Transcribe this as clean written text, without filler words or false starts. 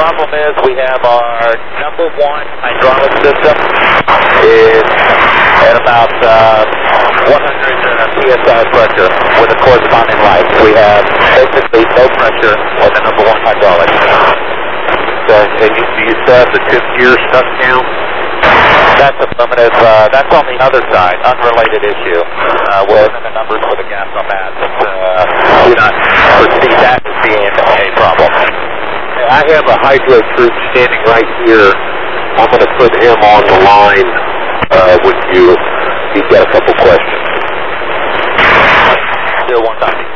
problem is we have our number one hydraulic system is at about 100 psi pressure with a corresponding light. We have basically no pressure on the number one hydraulic. So, and do you still have the tip gear stuck down? That's affirmative. That's on the other side, unrelated issue. We're in the numbers for the gas on that, but do not foresee that as being a problem. I have a hydro troop standing right here. I'm going to put him on the line with you. He's got a couple questions. 0190.